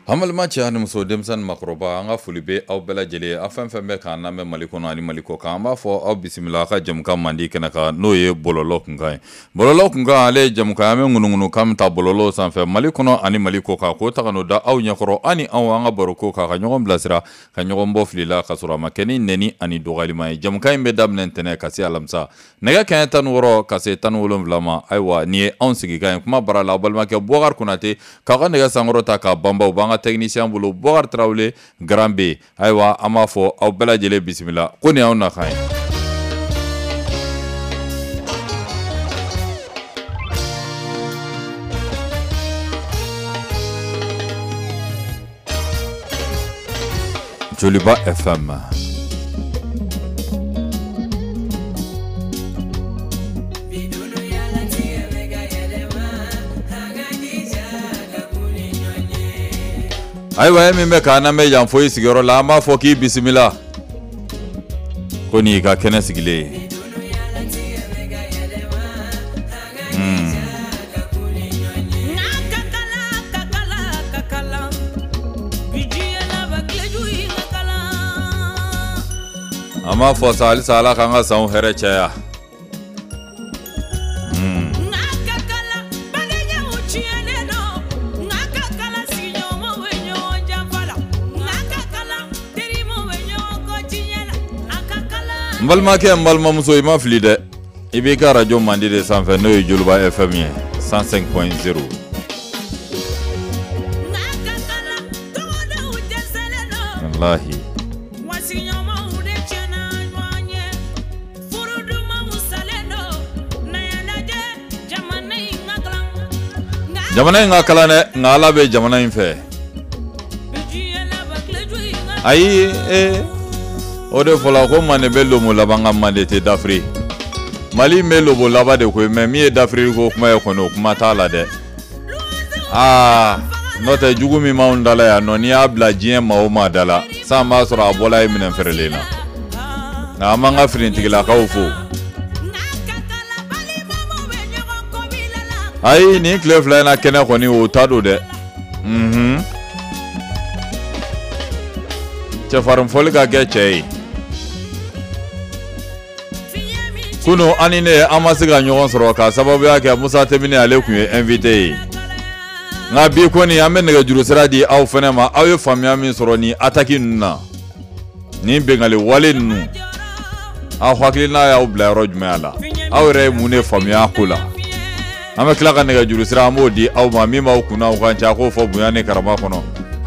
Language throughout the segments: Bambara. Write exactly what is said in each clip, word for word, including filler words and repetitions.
Hamal macha ni muso demsan makroba anga fulibe aw bela jele afan fenbe kan na me maliko na ni maliko kan ba fo aw bismillah ka jam kan mandi kana ka no ye bololo kunga bololo kunga ale jam kan me ngunungunu kam ta bololo san fe maliko no ani maliko ka ko ta kanu da aw nyakoro ani aw anga baroko ka ka nyogom blasira ka nyogom bo flila ka sura makeni neni ani dogali mai jam kan be damnen tene ka si alamsa nega kan tan woro ka se tan wolom vlama aywa ni on sigi kan kuma bara la balma ke bogar kunate ka ga nega sangoro ta ka bamba banga technicien bulu Bogar Traoré Grand B aywa ama fo aw bela jele bismillah ko ni awna khay Joliba F M aywa min be kana me jan foyi sigiro la ma fo ki bismillah koni ka kene sigile mm ama fo sal sala kanga saw here chaya Mbalma ke mbalma muso ima flide ibika radio mandi de sanfe no Joliba F M cent cinq point zéro wallahi jamana nga kala ne ngala be jamana infe ayi eh ode fola ko mane bello mo labanga mande te dafri mali melo bo labade ko me mi dafri ko kuma e kono kuma tala de ah nota jugumi maundala ya no ni abla jien ma o madala sa ma sura bola imene ferelena na manga frintigila ka ufo ai ni clef la na kena ko ni o tado de mhm che farum folga geche kuno anine amasiga nyogon soro ka sababu yake Musa Temini alekun ye invité nga bi ko ni amen nga juru sira di aw fenema aw famia min soro ni ataki nuna ni bengali wale nu aw hakilina ya ubla rojme ala aw re mune famia kula ame kila ka nga juru sira modi aw mami ma kuna ko kancha ko fo buyane karama kono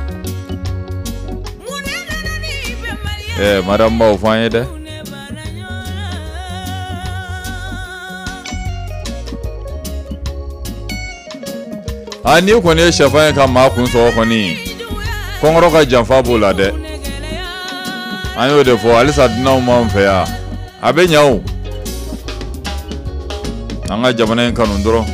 eh madam ma fanye de ani ko ne shafa kan ma kun so ko ni kongoro ka janfa bola de ayo de fo alisa dina mo mfe ya abenyawo anga jamana kan ndoro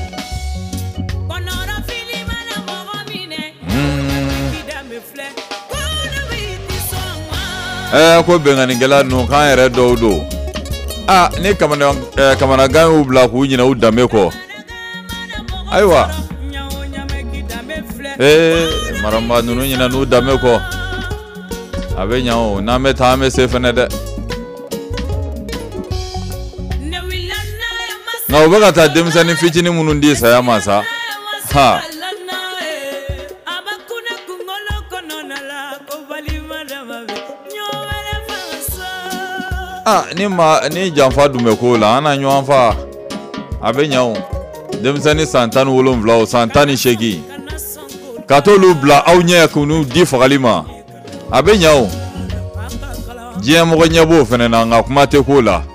eh ko bengani gela no kan ere do do ah ni kamana kamana gan u bla ku nyina u dame ko aywa eh maramba nunu nyina nu dame ko abenya o na meta me sefene de na obaga ta demsani fichini munundi saya masa ha ah ni ma ni janfa dume ko la ana nywanfa abenya o demsani santani wolom vla o santani shegi katolu bla awnya kunu di fagalima abenya o je mo nyabo fene na nga kuma te ko la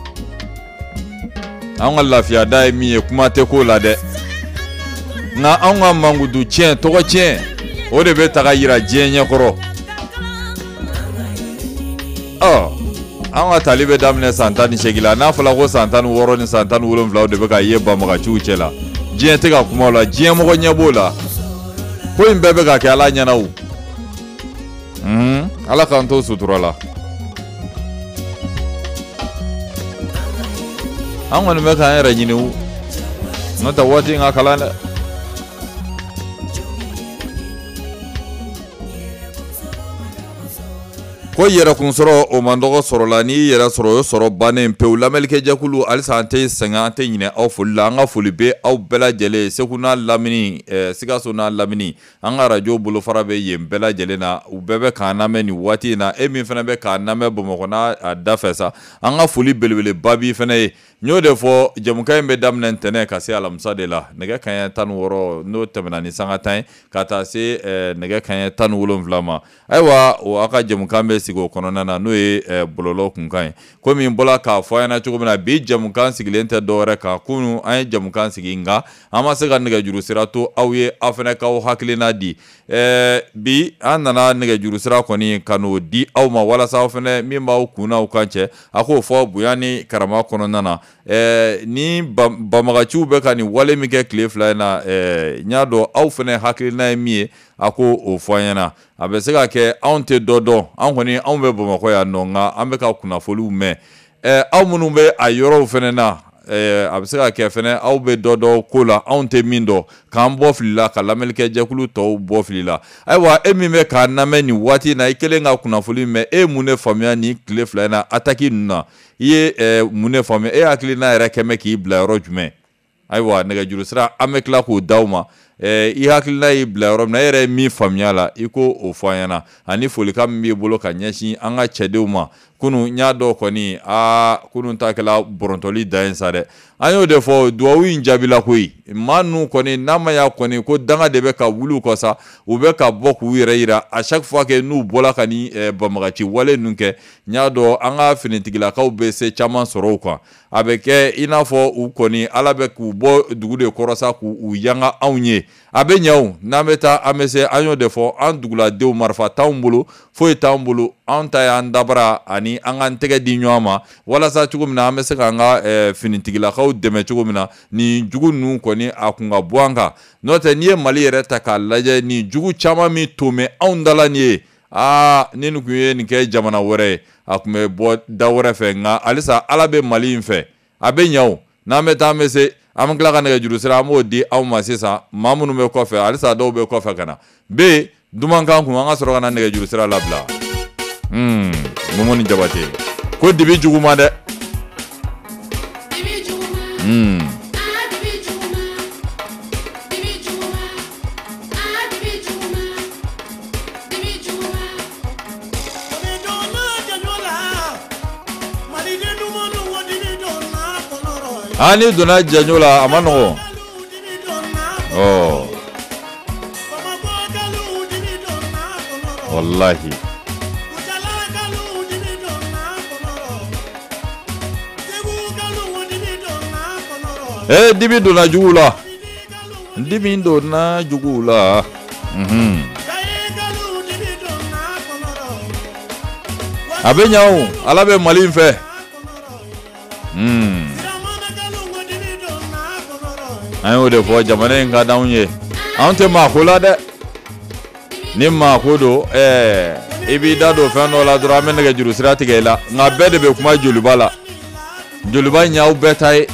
an lafiya dai mi kuma te ko la de na an mangudu chen to chen o de be taga yira je nya koro oh an talibe damne santani shegila na fala ko santani woro ni santani wolom vla o de be ka yeba mo ga chuchela je te ga kuma la je mo nyabo la ko imbe be ga ke ala nyana u mhm ala kan to suturala an wani me kan ra nyini u no ta wati nga kala ko yɛrɛ kun sɔrɔ o man dɔgɔ sɔrɔ la ni yɛrɛ sɔrɔ o sɔrɔ bannen pewu lamɛnlikɛ jɛkulu halisa an tɛ sɛgɛn an tɛ ɲinɛ aw foli la an ka foli bɛ aw bɛɛ lajɛlen Segu n'a lamini Sikaso n'a lamini an ka radio bolofara bɛ yen bɛɛ lajɛlen na u bɛɛ bɛ k'an lamɛn nin waati in na e min fana bɛ k'an lamɛn Bamakɔ n'a da fɛ sa an ka foli belebeleba b'i fana ye n y'o de fɔ jamukan in bɛ daminɛ ntɛnɛn ka se alamisa de la nɛgɛ kanɲɛ tan ni wɔɔrɔ n'o tɛmɛna ni sanga tan ye ka taa se nɛgɛ kanɲɛ tan ni wolonwula ma ayiwa o aw ka jamukan bɛ sigi o kɔnɔna na n'o ye bɔlɔlɔ kunkan ye komi n bɔra k'a fɔ an ɲɛna cogo min na bi jamukan sigilen tɛ dɔwɛrɛ kan kunun an ye jamukan sigi nka an ma se ka nɛgɛjuru sira to aw ye aw fana k'aw hakilina di bi an nana nɛgɛjuru sira kɔni ka n'o di aw ma walasa aw fana min b'aw kun n'aw kan cɛ a k'o fɔ bonya ni karama kɔnɔna na ni banbagaciw bɛ ka nin wale min kɛ tile fila in na n y'a dɔn aw fana hakilina ye min ye a ko o fɔ an ɲɛna a bɛ se ka kɛ anw tɛ dɔ dɔn an kɔni anw bɛ Bamakɔ yan nɔ nka an bɛ ka kunnafoniw mɛn aw minnu bɛ a yɔrɔw fana na a bɛ se ka kɛ fana aw bɛ dɔ dɔn ko la anw tɛ min dɔn k'an bɔ fili la ka lamɛnlikɛ jɛkulu tɔw bɔ fili la ayiwa e min bɛ k'a lamɛn nin waati in na i kɛlen ka kunnafoni mɛn e ye mun de faamuya nin tile fila in na attaque ninnu na i ye mun de faamuya e hakilina yɛrɛ kɛ mɛ k'i bila yɔrɔ jumɛn ayiwa nɛgɛjuru sira an bɛ tila k'o d'aw ma i hakilina y'i bila yɔrɔ min na e yɛrɛ ye min faamuya la i ko o fɔ an ɲɛna ani folikan min b'i bolo ka ɲɛsin an ka cɛdenw ma kunun n y'a dɔn kɔni aa kunun ta kɛla bɔrɔntɔli da ye sa dɛ an y'o de fɔ duwawu in jaabila koyi maa ninnu kɔni n'a ma y'a kɔni ko danga de bɛ ka wuli u kɔ sa u bɛ ka bɔ k'u yɛrɛ yira à chaque fois que n'u bɔra ka ni banbagaci wale ninnu kɛ n y'a dɔn an ka finitigilakaw bɛ se caman sɔrɔ u kan a bɛ kɛ i n'a fɔ u kɔni ala bɛ k'u bɔ dugu de kɔrɔ sa k'u yanga anw ye a bɛ ɲɛ o n'an bɛ taa an bɛ se an y'o de fɔ an duguladenw marifa t'anw bolo foyi t'anw bolo anw ta y'an dabara ani an k'an tɛgɛ di ɲɔgɔn ma walasa cogo min na an bɛ se k'an ka finitigilakaw dɛmɛ cogo min na nin jugu ninnu kɔni a kun ka bɔ an kan n'o tɛ n'i ye Mali yɛrɛ ta k'a lajɛ nin jugu caman min to mɛ anw dala nin ye aa ni nin kun ye nin kɛ jamana wɛrɛ ye a kun bɛ bɔ da wɛrɛ fɛ nka halisa ala bɛ Mali in fɛ a bɛ ɲɛ o n'an bɛ taa an bɛ se an bɛ tila ka nɛgɛjuru sira an b'o di aw ma sisan maa minnu bɛ kɔfɛ halisa dɔw bɛ kɔfɛ ka na b dumankan kun an ka sɔrɔ ka na nɛgɛjuru sira labila Mumu ni Jabate ko dibi juguma dɛ ani donna janyo la a ma nɔgɔ ɔ wallahi eh dibi donna jugu la dibi donna jugu la mhm a bɛ ɲa o ala bɛ Mali in fɛ mm an y'o de fɔ jamana in ka d'anw ye anw tɛ maako la dɛ ni maako don ɛɛ i b'i da don fɛn dɔ la dɔrɔn an bɛ nɛgɛjuru sira tigɛ i la nka bɛɛ de bɛ kuma joliba la joliba in y'aw bɛɛ ta ye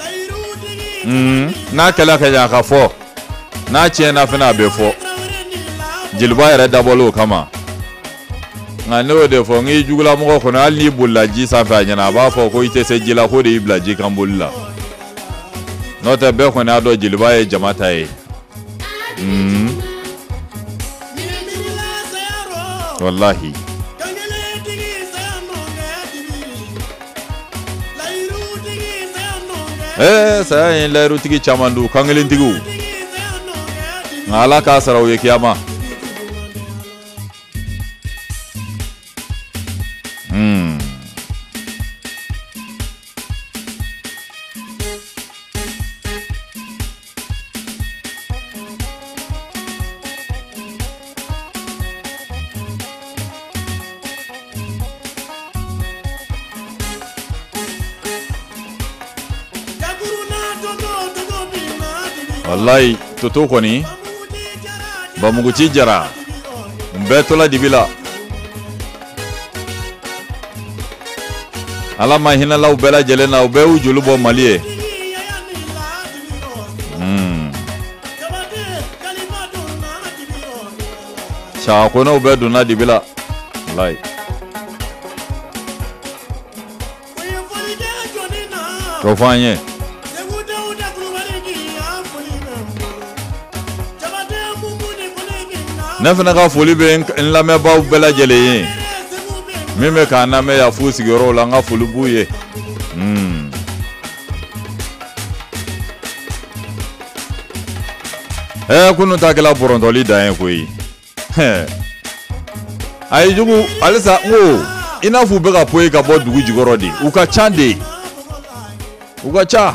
n'a kɛla ka ɲɛ a ka fɔ n'a tiɲɛna fana a bɛ fɔ jeliba yɛrɛ dabɔla o kama nka ne y'o de fɔ n k'i jugula mɔgɔ kɔnɔ hali n'i bolila ji sanfɛ a ɲɛna a b'a fɔ ko i tɛ se ji la ko de y'i bila ji kan boli la n'o tɛ bɛɛ kɔni y'a dɔn jeliba ye jama ta ye wallahi eh saya ye layirutigi caman du kankelentigiw nka ala k'a sara u ye kiyama wallahi toto kɔni Bamuguci Jara n bɛɛ tola dibi la ala ma hinɛlaw bɛɛ lajɛlen na u bɛɛ y'u joli bɔ Mali ye saga konaw bɛɛ donna dibi la wallahi ko fanye ne fana ka foli bɛ n lamɛnbaaw bɛɛ lajɛlen ye min bɛ k'an lamɛn yan f'u sigiyɔrɔw la n ka foli b'u ye ɛɛ kunun ta kɛla bɔrɔntɔli dan ye koyi a ye jugu halisa n ko i n'a fɔ u bɛ ka poyi ka bɔ dugu jukɔrɔ de u ka ca de u ka ca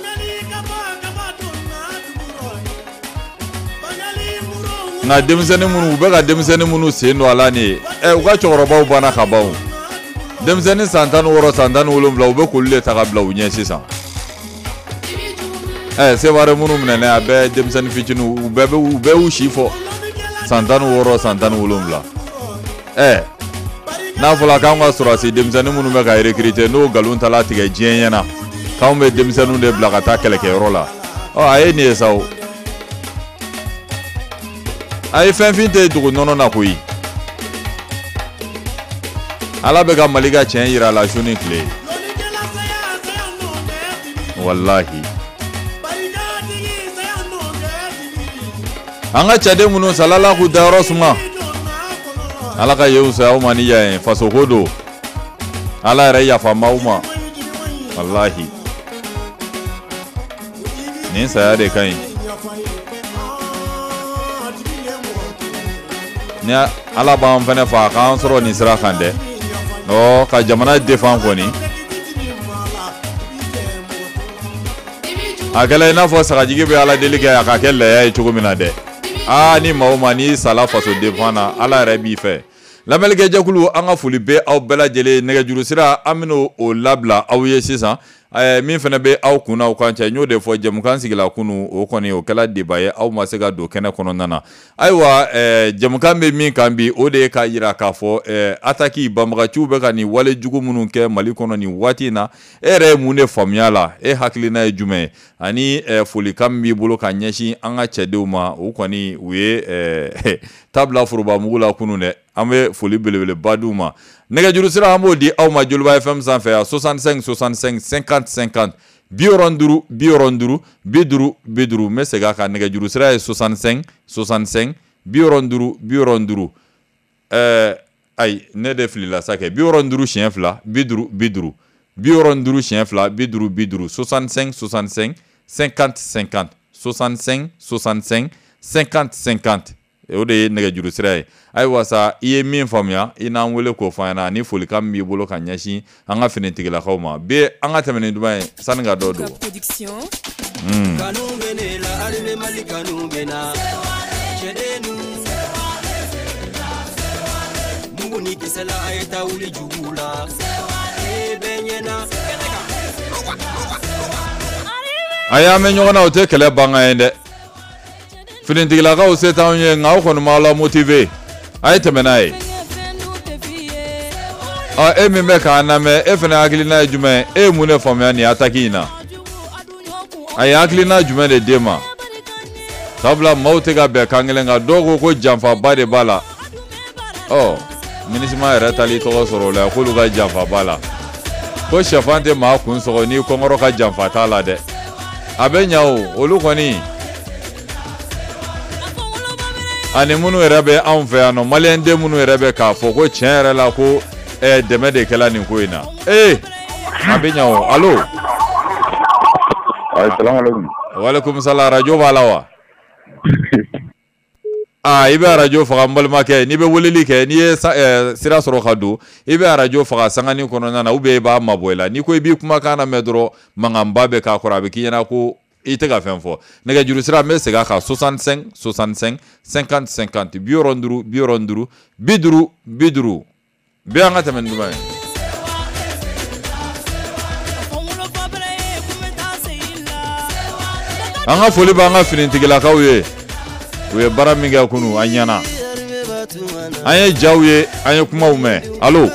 nka denmisɛnnin minnu u bɛ ka denmisɛnnin minnu sen don a la nin ye ɛ u ka cɛkɔrɔbaw banna ka ban denmisɛnnin san tan ni wɔɔrɔ san tan ni wolonwula u bɛ k'olu de ta ka bila u ɲɛ sisan ɛ seware minnu minɛnen a bɛɛ denmisɛnnin fitininw u bɛɛ bɛ u bɛɛ y'u si fɔ san tan ni wɔɔrɔ san tan ni wolonwula ɛ n'a fɔra k'anw ka sɔrɔsi denmisɛnnin minnu bɛ ka recruter n'o nkalon tala tigɛ diɲɛ ɲɛna k'anw bɛ denmisɛnninw de bila ka taa kɛlɛkɛyɔrɔ la ɔ a ye nin ye sa o a ye fɛn fin tɛ dogo nɔnɔ na koyi ala bɛ ka Mali ka tiɲɛ yira la su ni tile wallahi an ka cɛden minnu salala k'u dayɔrɔ suma ala ka yew sa aw ma ni ya ye faso ko don ala yɛrɛ yafa m'aw ma wallahi nin saya de ka ɲi ni ala b'an fɛnɛ fa k'an sɔrɔ nin sira kan dɛ ɔ ka jamana defan kɔni a kɛla i n'a fɔ sagajigi bɛ ala deli kɛ a ka kɛ lɛya ye cogo min na dɛ aa ni maa o maa n'i sala faso defan na ala yɛrɛ b'i fɛ lamɛnnikɛ jɛkulu an ka foli bɛ aw bɛɛ lajɛlen nɛgɛjuru sira an bɛna o labila aw ye sisan min fana bɛ aw kunna aw kan cɛ n y'o de fɔ jɛmukan sigila kunu o kɔni o kɛla débat ye aw ma se ka don kɛnɛ kɔnɔna na ayiwa jɛmukan bɛ min kan bi o de ye k'a jira k'a fɔ attaque banbagaciw bɛ ka nin wale jugu minnu kɛ Mali kɔnɔ nin waati in na e yɛrɛ ye mun de faamuya la e hakilina ye jumɛn ye ani folikan min b'i bolo ka ɲɛsin an ka cɛdenw ma o kɔni u ye tabila foroba mugu la kunun dɛ an bɛ foli belebeleba d'u ma nɛgɛjuru sira an b'o di aw ma Joliba F M sanfɛ yan soixante-cinq soixante-cinq cinquante cinquante bi wɔɔrɔ ni duuru bi wɔɔrɔ ni duuru bi duuru bi duuru n bɛ segin a kan nɛgɛjuru sira ye soixante-cinq soixante-cinq bi wɔɔrɔ ni duuru bi wɔɔrɔ ni duuru ɛɛ ayi ne de filila sa kɛ bi wɔɔrɔ ni duuru siɲɛ fila bi duuru bi duuru bi wɔɔrɔ ni duuru siɲɛ fila bi duuru bi duuru soixante-cinq soixante-cinq cinquante cinquante soixante-cinq soixante-cinq cinquante cinquante o de ye nɛgɛjuru sira ye ayiwa sa i ye min faamuya i n'an wele k'o fɔ an ɲɛna ani folikan min b'i bolo ka ɲɛsin an ka finitigilakaw ma bi an ka tɛmɛ ni duman ye sanni ka dɔ don a y'a mɛn ɲɔgɔn na o tɛ kɛlɛ ban kan ye dɛ finitigilakaw se t'anw ye nka aw kɔni m'aw la motiver a ye tɛmɛ n'a ye ɔ e min bɛ k'an lamɛn e fana hakilina ye jumɛn e ye mun de faamuya nin attaque in na a ye hakilina jumɛn de d'e ma sabula maaw tɛ ka bɛn kan kelen kan dɔw ko ko janfaba de b'a la ɔ minisima yɛrɛ tali tɔgɔ sɔrɔ o la k'olu ka janfa b'a la ko sɛfan tɛ maa kun sɔgɔ ni kɔngɔrɔ ka janfa t'a la dɛ a bɛ ɲa o olu kɔni ani minnu yɛrɛ bɛ anw fɛ yan nɔ maliyɛn den minnu yɛrɛ bɛ k'a fɔ ko tiɲɛ yɛrɛ la ko ɛ dɛmɛ de kɛla nin ko in na ee a bɛ ɲa o alo. Assalamualaikum. Waalaikum salam radio b'a la wa. aa i bɛ arajo faga n balimakɛ n'i bɛ weleli kɛ n'i ye sira sɔrɔ ka don i bɛ arajo faga sangani kɔnɔna na ou bien i b'a mabɔ i la n'i ko i b'i kumakan lamɛn dɔrɔn mankanba bɛ k'a kɔrɔ a bɛ k'i ɲɛna ko i tɛ ka fɛn fɔ nɛgɛjuru sira n bɛ segin a kan soixante-cinq soixante-cinq cinquante cinquante bi wɔɔrɔ ni duuru bi wɔɔrɔ ni duuru bi duuru bi duuru bi an ka tɛmɛ ni duman ye. an ka foli b'an ka finitigilakaw ye u ye baara min kɛ kunu an ɲɛna an ye jaw ye an ye kumaw mɛn alo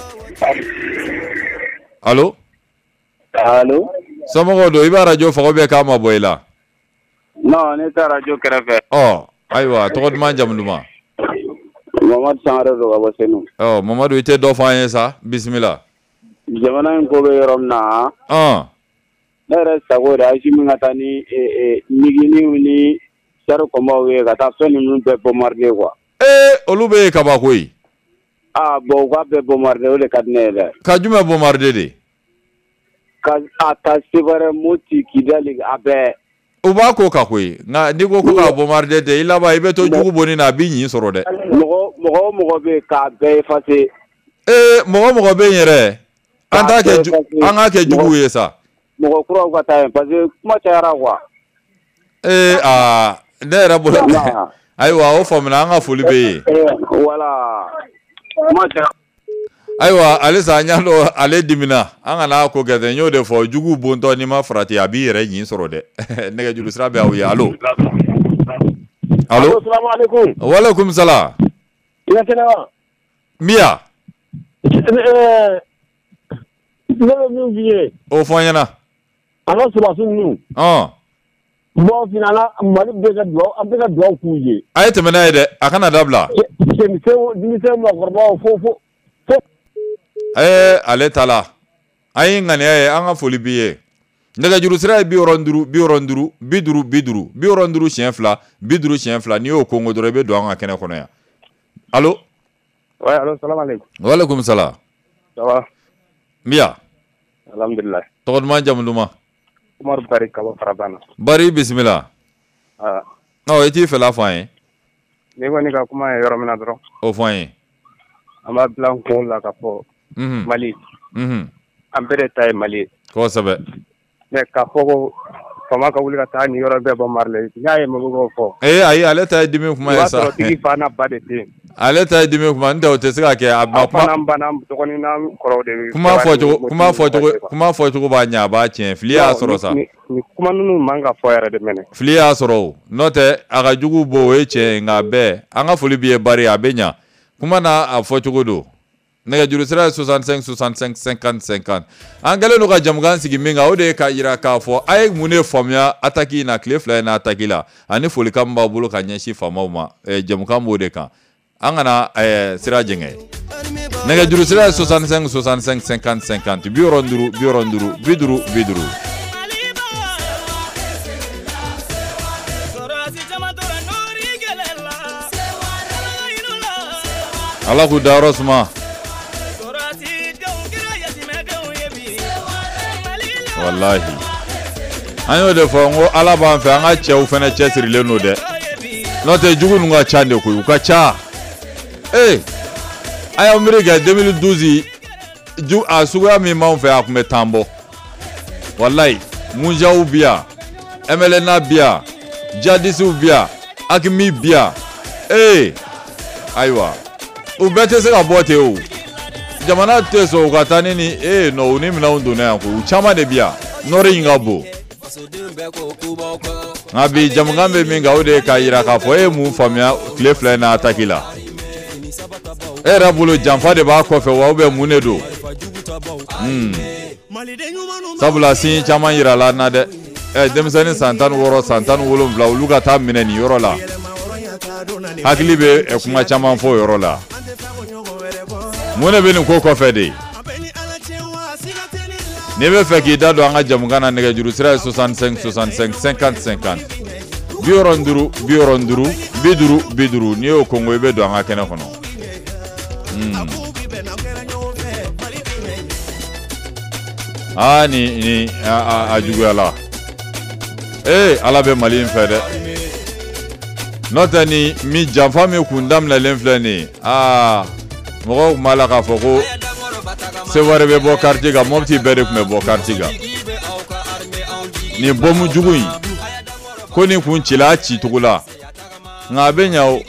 alo alo somɔgɔw don i bɛ arajo faga bɛ k'a ma bɔ i la. non ne tɛ arajo kɛrɛfɛ. ɔ ayiwa tɔgɔ duman jamu duman. mamadu sangare don ka bɔ senu. ɔ mamadu i tɛ dɔ fɔ an ye sa bisimila. jamana in ko bɛ yɔrɔ min na. ɔn. ne yɛrɛ sago de Ayisi min ka taa ni ɲiginiw ni sari kɔnbaw ye ka taa fɛn ninnu bɛɛ bombarder quoi. ee olu bɛ ye kabako ye. ah bon u k'a bɛɛ bombarder o de ka di ne ye dɛ. ka jumɛn bombarder de. ka a ta Sevare Moti Kidali a bɛɛ. u b'a ko ka koyi nka n'i ko ko k'a bombarder tɛ i laban i bɛ to jugu bonni na a b'i ɲin sɔrɔ dɛ. mɔgɔ mɔgɔ o mɔgɔ bɛ yen k'a bɛɛ effacer. ee mɔgɔ mɔgɔ bɛ yen yɛrɛ an t'a kɛ an k'a kɛ jugu ye sa. mɔgɔ kuraw ka taa yen parce que kuma cayara quoi. ee aa ne yɛrɛ bolo ayiwa o faamuna an ka foli bɛ yen. voilà kuma cayara. ayiwa halisa an y'a dɔn ale dimina an kana ko kɛ ten n y'o de fɔ jugu bontɔ n'i ma farati a b'i yɛrɛ ɲin sɔrɔ dɛ nɛgɛjuru sira bɛ aw ye alo. alo salaamaaleykum. waaleykum salaam. i ka kɛnɛ wa. miya. ɛɛ ne bɛ min f'i ye. o fɔ n ɲɛna. an ka sɔrɔdasi ninnu. ɔn. bon finalement Mali bɛ ka dugawu an bɛ ka dugawu k'u ye. a ye tɛmɛ n'a ye dɛ a kana dabila. cɛmisɛnw denmisɛnw mɔgɔkɔrɔbaw fo fo. ee ale ta la an ye ŋaniya ye an ka foli b'i ye nɛgɛjuru sira ye bi wɔɔrɔ ni duuru bi wɔɔrɔ ni duuru bi duuru bi duuru bi wɔɔrɔ ni duuru siɲɛ fila bi duuru siɲɛ fila n'i y'o kongo dɔrɔn i bɛ don an ka kɛnɛ kɔnɔ yan alo. oui alo salaamaaleykum. waaleykum salaam. ça va. miya. alhamdulilayi. tɔgɔ duman jamu duman. Umaru Bari ka bɔ Farabana. Bari bisimila. aa. ɔ i t'i fɛla fɔ an ye. n'i kɔni ka kuma ye yɔrɔ min na dɔrɔn. o fɔ an ye. an b'a bila n kun la ka fɔ. Mali. an bɛɛ de ta ye Mali ye. kosɛbɛ. mais k'a fɔ ko fama ka wuli ka taa ni yɔrɔ bɛɛ bɔ Mali la n y'a ye mɔgɔw fɔ. ee ayi ale ta ye dimi kuma ye sa. o b'a sɔrɔ tigi fa n'a ba de tɛ yen. ale ta ye dimi kuma n tɛ o tɛ se ka kɛ a ma kuma. an fana banna dɔgɔnin n'an kɔrɔw de bɛ. kuma fɔcogo kuma fɔcogo kuma fɔcogo b'a ɲɛ a b'a tiɲɛ fili y'a sɔrɔ sa. ni kuma ninnu man ka fɔ yɛrɛ de mɛnɛ. fili y'a sɔrɔ o n'o tɛ a ka jugu bɔ o ye tiɲɛ ye nka bɛɛ an ka foli b'i ye Bari a bɛ ɲa kuma n'a a fɔcogo don. nɛgɛjuru sira ye soixante-cinq soixante-cinq cinquante cinquante an kɛlen don ka jamukan sigi min kan o de ye k'a jira k'a fɔ a ye mun de faamuya ataki in na tile fila in na ataki la ani folikan min b'a bolo ka ɲɛsin faamaw ma jamukan b'o de kan an kana sira jɛngɛ nɛgɛjuru sira ye soixante-cinq soixante-cinq cinquante cinquante bi wɔɔrɔ ni duuru bi wɔɔrɔ ni duuru bi duuru bi duuru. ala k'u dayɔrɔ suma. wallahi an y'o de fɔ n ko ala b'an fɛ an ka cɛw fana cɛsirilen don dɛ n'o tɛ jugu ninnu ka ca de koyi u ka ca ee a y'aw miiri kɛ deux mille douze ju a suguya min b'anw fɛ a tun bɛ tan bɔ wallahi munjaw bi yan M L N A bi yan jadisiw bi yan Hakimi bi yan ee ayiwa u bɛɛ tɛ se ka bɔ ten o. jamana tɛ sɔn u ka taa ni ni ee nɔ u ni minɛnw donna yan ko u caman de bi yan nɔri in ka bon nka bi jamukan bɛ min kan o de ye k'a jira k'a fɔ e ye mun faamuya tile fila in na ataki la e yɛrɛ bolo janfa de b'a kɔfɛ wa ubiyɛn mun de don sabula sin caman yira la n na dɛ ɛ denmisɛnnin san tan ni wɔɔrɔ san tan ni wolonwula olu ka taa minɛ nin yɔrɔ la hakili bɛ kuma caman fɔ o yɔrɔ la. mun de bɛ nin ko kɔfɛ de n'i bɛ fɛ k'i da don an ka jamukan na nɛgɛjuru sira ye soixante-cinq soixante-cinq cinquante cinquante bi wɔɔrɔ ni duuru bi wɔɔrɔ ni duuru bi duuru bi duuru n'i y'o kongo i bɛ don an ka kɛnɛ kɔnɔ. aa ni ni a juguyala ee ala bɛ Mali in fɛ dɛ n'o tɛ ni mi janfa min kun daminɛlen filɛ nin ye aa. mɔgɔw tun b'a la k'a fɔ ko Seware bɛ bɔ quartier kan Mopti bɛɛ de tun bɛ bɔ quartier kan nin bɔmu jugu in ko nin kun cila a ci cogo la nka a bɛ ɲa o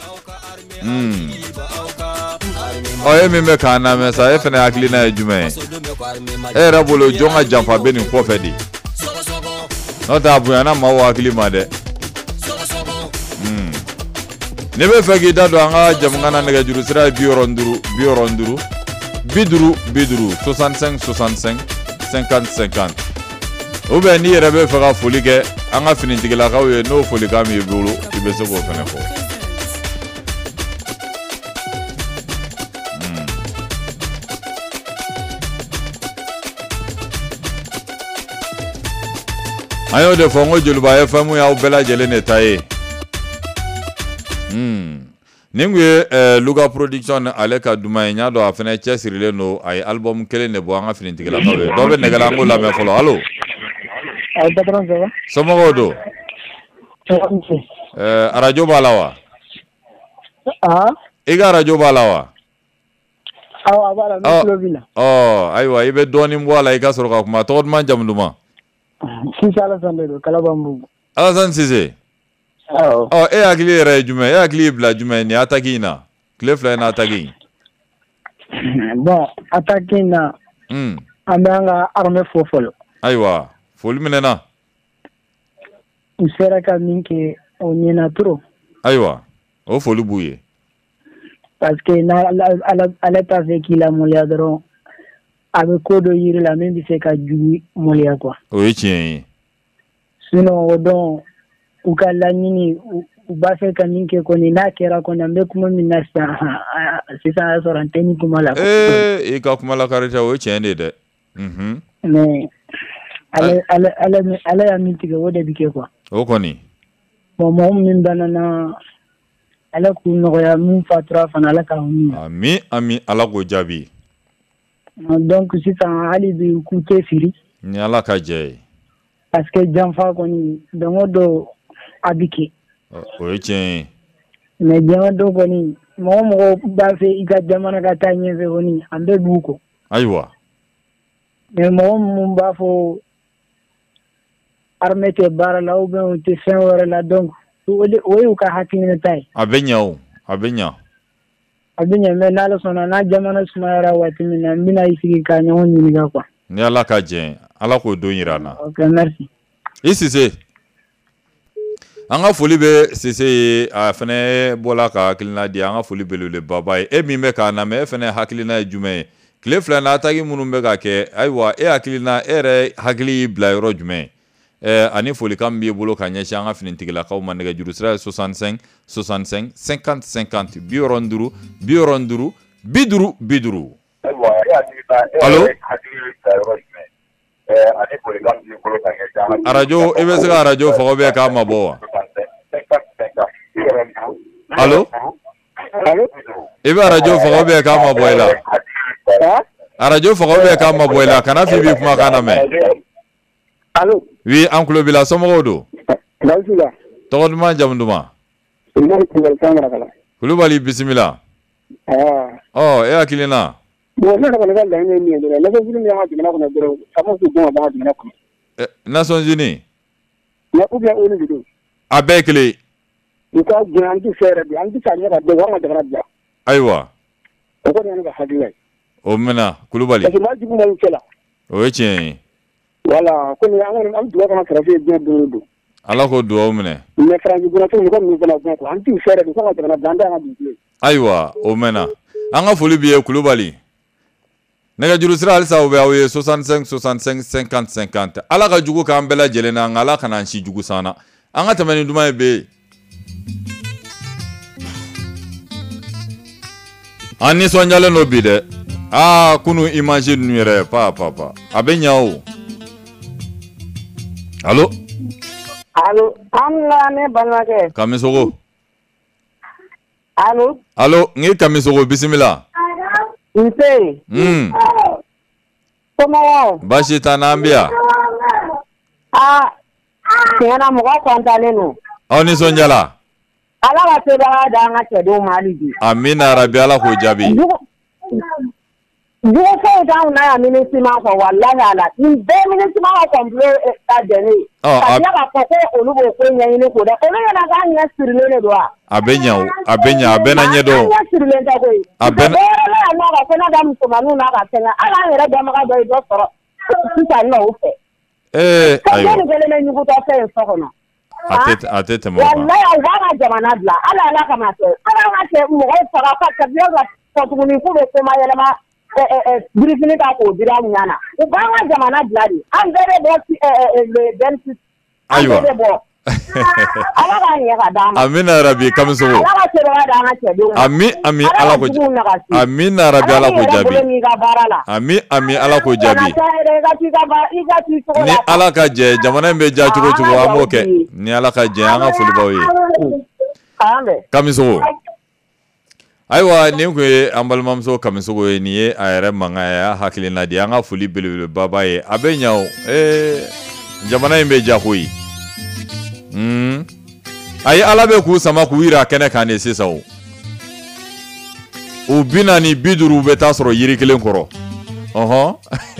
ɔ e min bɛ k'an lamɛn sa e fana hakilina ye jumɛn ye e yɛrɛ bolo jɔn ka janfa bɛ nin kɔfɛ de n'o tɛ a bonyana maaw hakili ma dɛ. ne bɛ fɛ k'i da don an ka jamukan na nɛgɛjuru sira ye bi wɔɔrɔ ni duuru bi wɔɔrɔ ni duuru bi duuru bi duuru soixante-cinq soixante-cinq cinquante cinquante ou bien n'i yɛrɛ bɛ fɛ ka foli kɛ an ka finitigilakaw ye n'o folikan b'i bolo i bɛ se k'o fana fɔ. Ayo de fongo juluba F M ya ubela jele ne taye. Hmm. Ningwe eh, Luga Production aleka duma nya do afene chesirile no ay album kele ne bo anga fini tigala kawe. Dobe negala ngo la me folo. Allo. Ay patron ça va? Somo do. Eh radio balawa. Ah? Iga radio balawa. Awa bala no Slovina. Oh, aywa ibe doni mbwala iga soroka kuma tod man jamduma. Si sala sande kala bambu. Alasan Cissé. Oh. Oh, e akili re jume, e akili bla jume ni atakina. Klef la na ataki. Bon, atakina. Hmm. Amanga arme fofolo. Aywa, foli menena. Usera ka minke onina tro. Aywa. O foli buye. Parce que na ala ala ta veki la molia dron. Avec kodo yiri la même c'est ka jugi molia quoi. Oui tien. Sinon odon ukala nini ubase ka minke koni na kera koni ambe kuma minasa sisa soranteni kuma la. Eh, e ka kuma la karita o tien de. Mhm. Mais ala ala ala ala ya mintiga wode bike quoi. O koni. Bon mo min banana ala ku no ya min fatra fana ala ka mi. Ami ami ala go jabi. Donc si ça ali bi ku te firi. Ni ala ka je. Parce que janfa koni dongo do abiki. O tien. Mais jango do koni mo mo ba fe ika jamana ka tanye fe koni ambe buko. Aywa. Mais mo mo ba fo armete bara la ou bien te fin wala la donc o o ka hakini tay. Abenya o, abenya. Abinya me nalo sona na jamana sumara wati mina mina isiki ka nyon ni ga kwa. Ni ala ka je, ala ko do yirana. OK, merci. Ici c'est anga foli be Cissé a fene bola ka hakilina di anga foli be le baba e mi me ka na me fene hakilina jume kle fla na tagi munu be ka ke aywa e hakilina ere hakili bla yoro jume eh ani foli kam bi bolo ka nyashi anga fini tigila ka man ga juru sira soixante-cinq soixante-cinq cinquante cinquante bioronduru bioronduru biduru biduru. Allo arajo ibe se arajo fo be ka mabo. Allo Allo ibe arajo fo be ka mabo ila arajo fo be ka mabo ila kana fi bi kuma kana me. Allo Oui, Uncle Bila Somodo. Dalsula Toduma jamduma. Mo ko dal kamera kala. Kulubali bismillah. Ah. Oh, e akilina. Mo na ko dal ni ni dole. La ko ni ha ti na ko na dole. Samo su bon ba ti na ko. Eh, Nations Unies. Na ko bien oni bido. Abekle. Ika ganti fere bi anti sanya ka de wa da rabba. Aywa. O ko ni ga hadila. O mena Kulubali. Ko ma jibu mo kala. O echen. Voilà, ko ni an am duwa kana trafi bien do do. Ala ko do mene. Mais franji gura to ko ni fana ko anti fere bi ko ta na danda na bi. Aywa, o mena. Anga foli biye Kulubali. Nega juru sira alisa obe awe soixante-cinq soixante-cinq cinquante cinquante. Ala ka jugu ka ambela jelena ngala kana nshi jugu sana. Anga tamani duma ebe. Ani sonjale no bide. Ah, kunu imagine nuire pa pa pa. Abenya o. Allo? Allo, amla ne banake. Kamisogo. Allo? Allo, ngi kamisogo bismillah. Nse. Mm. Komo. Bashi tanambia. Ah. Kena mo kontale no. Oni sonjala. Ala wa te da da nga te do mali di. Amina rabbi ala ko jabi. Jugo ko da na ya minisi ma ko wallahi ala. In be minisi ma ko komple ta deni. Oh, ya ba ko ko olugo ko nyen ni ko da. Ko na na ga nya sirle ne do a. Abenya o, abenya abena nyedo. Nya sirle ta ko. Abena na na ga ko na da mu ko manu na ga tenga. Ala ngere da ma ga do do soro. Sisa no ufe. Eh, ayo. Ko ngere ne nyugo ta fe so ko no. Atete atete mo. Wallahi wa ga jamana bla. Ala ala kama to. Ala ma te mo ko fara fa ta biyo ga ko tuni ko be ko ma yele ma eh eh birifini ka ko dira nyana. U ba ga jamana bla di. An bere bo eh eh le bensi. Aywa. ala ka ɲɛ ka d'a ma amina rabi kamiso ala ka sebaaya d'an ka cɛdenw ma ami ami ala ko amina rabi ala ko jaabi ami ami ala ko jaabi ni ala ka jɛ jamana in bɛ ja cogo cogo an b'o kɛ ni ala ka jɛ an ka folibaw ye kamiso ayiwa nin kun ye an balimamuso kamisogo ye nin ye a yɛrɛ mankan ye a hakilina di an ka foli belebelebaba ye a bɛ ɲa o ee jamana in bɛ ja koyi hmm ayi ala bɛ k'u sama k'u yira kɛnɛ kan de sisan o u bi naani bi duuru bɛ taa sɔrɔ yiri kelen kɔrɔ ɔhɔn